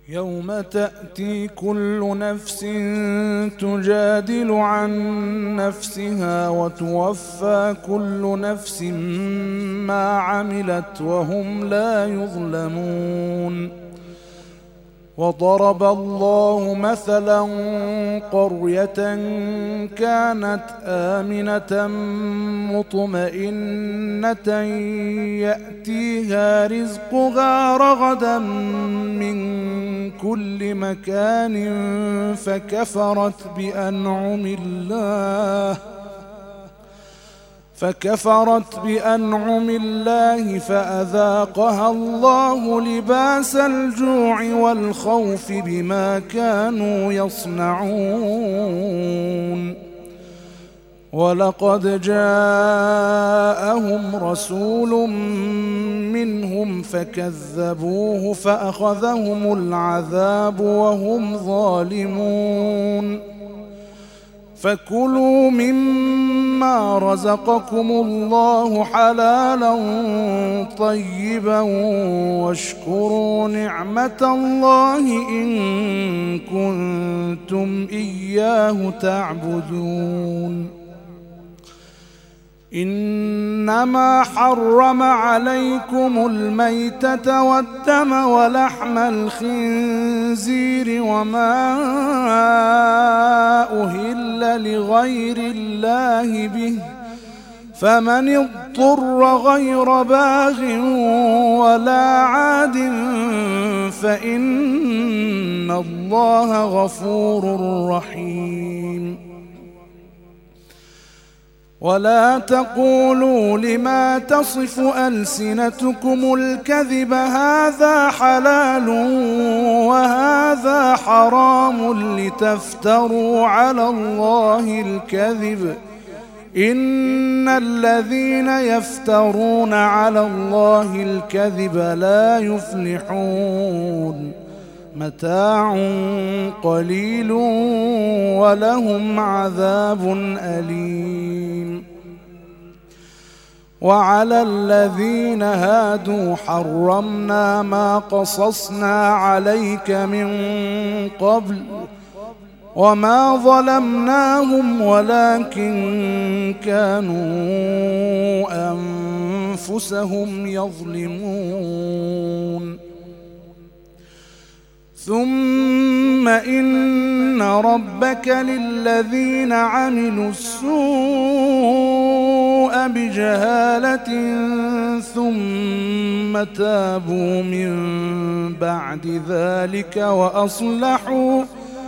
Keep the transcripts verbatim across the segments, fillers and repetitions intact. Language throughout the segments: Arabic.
يوم تأتي كل نفس تجادل عن نفسها وتوفى كل نفس ما عملت وهم لا يظلمون. وضرب الله مثلا قرية كانت آمنة مطمئنة يأتيها رزقها رغدا من كل مكان فكفرت بأنعم الله فكفرت بأنعم الله فأذاقها الله لباس الجوع والخوف بما كانوا يصنعون. ولقد جاءهم رسول منهم فكذبوه فأخذهم العذاب وهم ظالمون. فكلوا مما رزقكم الله حلالا طيبا واشكروا نعمة الله إن كنتم إياه تعبدون. إنما حرم عليكم الميتة والدم ولحم الخنزير وما أهل لغير الله به فمن اضطر غير باغ ولا عاد فإن الله غفور رحيم. ولا تقولوا لما تصف ألسنتكم الكذب هذا حلال وهذا حرام لتفتروا على الله الكذب إن الذين يفترون على الله الكذب لا يفلحون. متاع قليل ولهم عذاب أليم. وعلى الذين هادوا حرمنا ما قصصنا عليك من قبل وما ظلمناهم ولكن كانوا أنفسهم يظلمون. ثم إن ربك للذين عملوا السوء بجهالة ثم تابوا من بعد ذلك وأصلحوا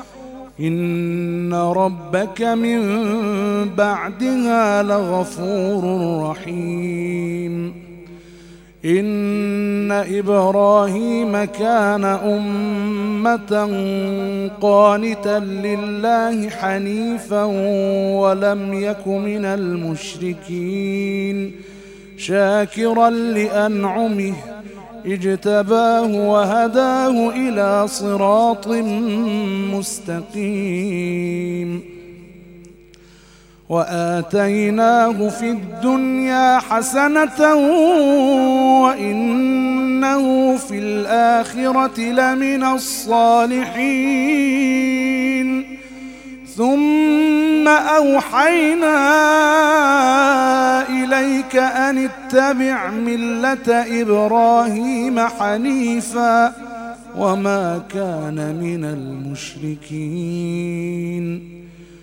إن ربك من بعدها لغفور رحيم. إن إبراهيم كان أمة قانتا لله حنيفا ولم يك من المشركين شاكرا لأنعمه اجتباه وهداه إلى صراط مستقيم. وآتيناه في الدنيا حسنة وإنه في الآخرة لمن الصالحين. ثم أوحينا إليك أن اتبع ملة إبراهيم حنيفا وما كان من المشركين.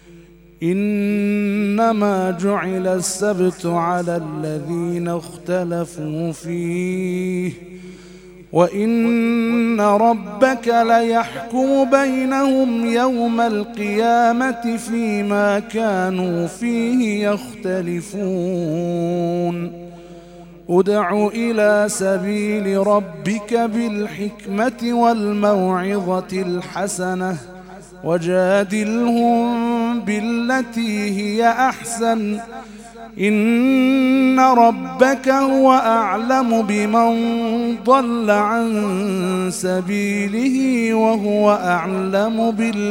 إنما جعل السبت على الذين اختلفوا فيه وإن ربك ليحكم بينهم يوم القيامة فيما كانوا فيه يختلفون. ادع إلى سبيل ربك بالحكمة والموعظة الحسنة وجادلهم بالتي هي أحسن إن ربك هو أعلم بمن ضل عن سبيله وهو أعلم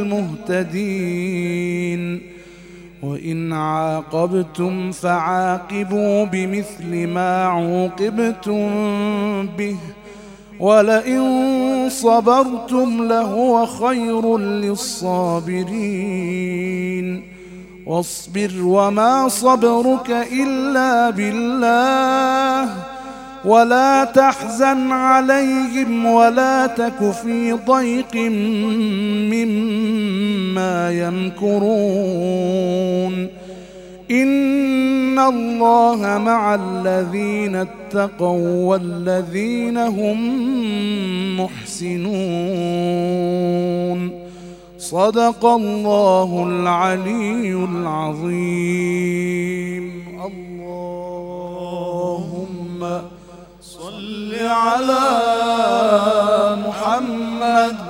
بالمهتدين. وإن عاقبتم فعاقبوا بمثل ما عوقبتم به ولئن صبرتم لهو خير للصابرين واصبر وما صبرك إلا بالله ولا تحزن عليهم ولا تك في ضيق مما يمكرون إن الله مع الذين اتقوا والذين هم محسنون صدق الله العلي العظيم. اللهم صل على محمد